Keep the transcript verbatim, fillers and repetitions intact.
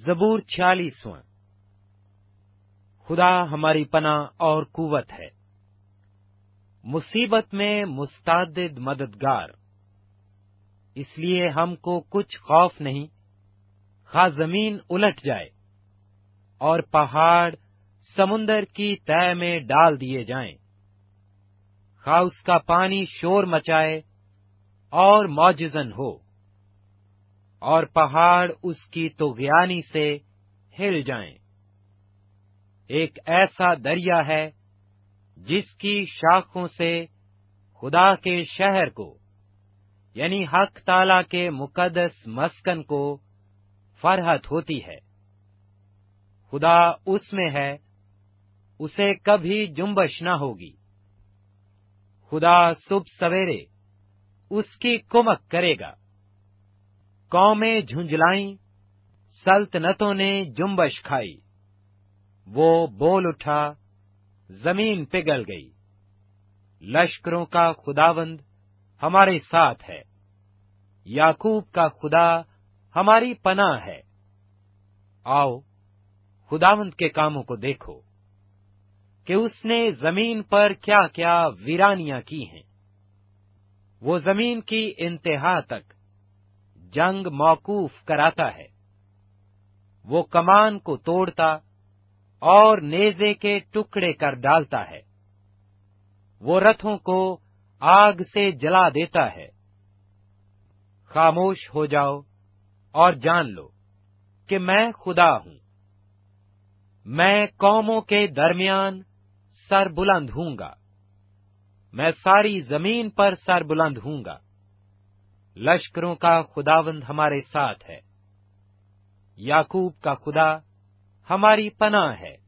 زبور چھیالیسواں۔ خدا ہماری پناہ اور قوت ہے، مصیبت میں مستعد مددگار۔ اس لیے ہم کو کچھ خوف نہیں، خواہ زمین الٹ جائے اور پہاڑ سمندر کی تہہ میں ڈال دیے جائیں، خواہ اس کا پانی شور مچائے اور معجزن ہو، اور پہاڑ اس کی طغیانی سے ہل جائیں۔ ایک ایسا دریا ہے جس کی شاخوں سے خدا کے شہر کو، یعنی حق تعالی کے مقدس مسکن کو فرحت ہوتی ہے۔ خدا اس میں ہے، اسے کبھی جنبش نہ ہوگی۔ خدا صبح سویرے اس کی کمک کرے گا۔ قومیں جھنجھلائیں، سلطنتوں نے جنبش کھائی۔ وہ بول اٹھا، زمین پگھل گئی۔ لشکروں کا خداوند ہمارے ساتھ ہے، یعقوب کا خدا ہماری پناہ ہے۔ آؤ خداوند کے کاموں کو دیکھو کہ اس نے زمین پر کیا کیا ویرانیاں کی ہیں۔ وہ زمین کی انتہا تک جنگ موقوف کراتا ہے۔ وہ کمان کو توڑتا اور نیزے کے ٹکڑے کر ڈالتا ہے۔ وہ رتھوں کو آگ سے جلا دیتا ہے۔ خاموش ہو جاؤ اور جان لو کہ میں خدا ہوں۔ میں قوموں کے درمیان سر بلند ہوں گا، میں ساری زمین پر سر بلند ہوں گا۔ لشکروں کا خداوند ہمارے ساتھ ہے، یعقوب کا خدا ہماری پناہ ہے۔